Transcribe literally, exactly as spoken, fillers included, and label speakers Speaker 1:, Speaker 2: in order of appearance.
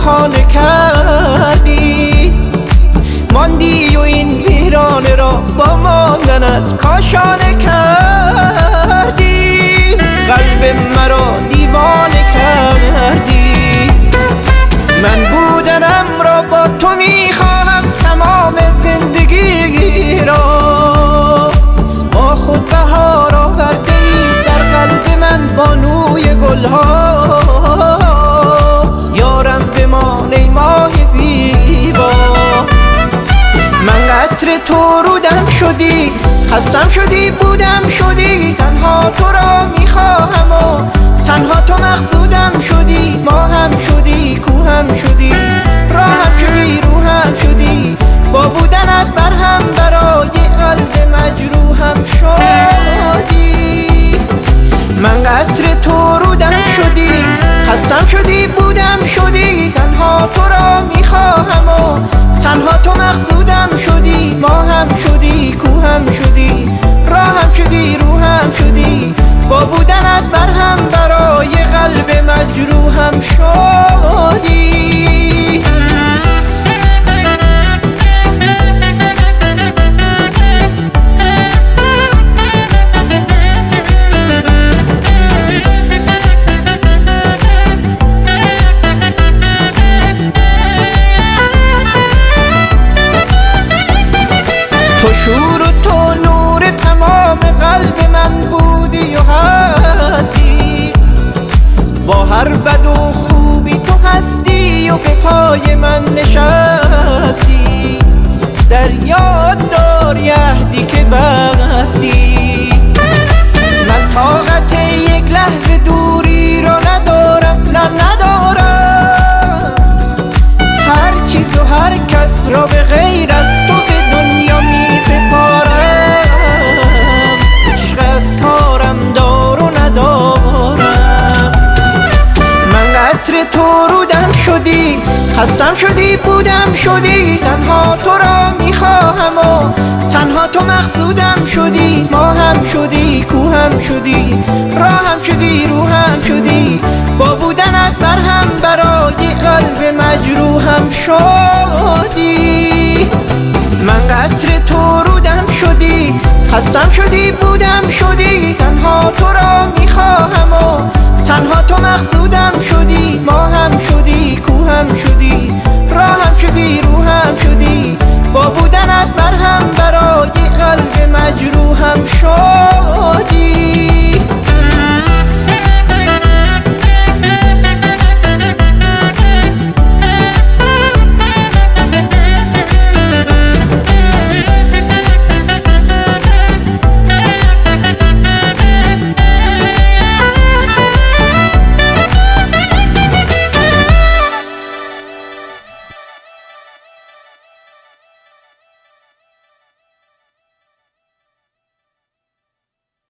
Speaker 1: خانه کردی، ماندی و این ویرانه را با ماندنت کاشانه کردی، قلب مرا دیوانه کردی. من بودنم را با تو میخواهم تمام زندگی را، با خود بهار آورده ای در قلب من بانوی گلها. یارم بمان ای ماه زیبا، من قطر تو رودم شدی، خستم شدی بودم شدی، تنها تو را میخواهم و تنها تو مقصودم شدی. ما هم شدی کوهم شدی، راهم شدی روحم شدی، با بودنت برهم برای قلب مجروحم شدی. من قطر تو رودم شدی، خستم شدی بودم شدی، تنها تو را میخواهم و تنها تو مقصودم شدی. ما هم شدی کوهم شدی، راهم شدی روحم شدی، با بودنت برهم برای قلب مجروحم شدی. تو شور و تو نور تمام قلب من بودی و هستی، با هر بد و خوبی تو هستی و به پای من نشستی. در یاد داری عهدی که بستی، من طاقت یک لحظه دوری را ندارم، نه ندارم. هر چیز و هر کس را به غیر از تو به دنیا می سپارم، عشق از کارم دار و ندارم. من قطر تو رودم شدی، خستم شدی بودم شدی، تنها تو را میخواهم و تنها تو مقصودم شدی. ما هم شدی کوهم شدی، راهم شدی روحم شدی، با بودنت برهم برای قلب مجروحم شدی. من قطر تو رودم شدی، خستم شدی بودم شدی، تنها تو را میخواهم و تنها تو مقصودم شدی. ما هم شدی کوهم شدی، راه